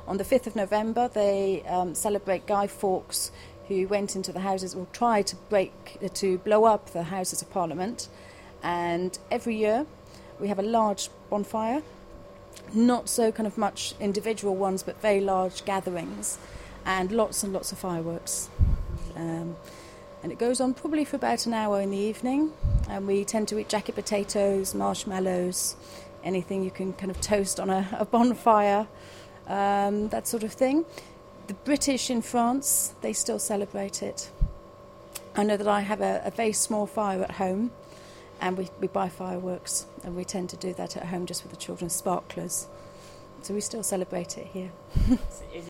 On the 5th of November, they celebrate Guy Fawkes, who went into the Houses, or tried to blow up the Houses of Parliament. And every year we have a large bonfire, not so kind of much individual ones, but very large gatherings, and lots of fireworks. And it goes on probably for about an hour in the evening, and we tend to eat jacket potatoes, marshmallows, anything you can kind of toast on a bonfire, that sort of thing. The British in France, they still celebrate it. I know that I have a very small fire at home, and we buy fireworks, and we tend to do that at home just with the children's sparklers. So we still celebrate it here.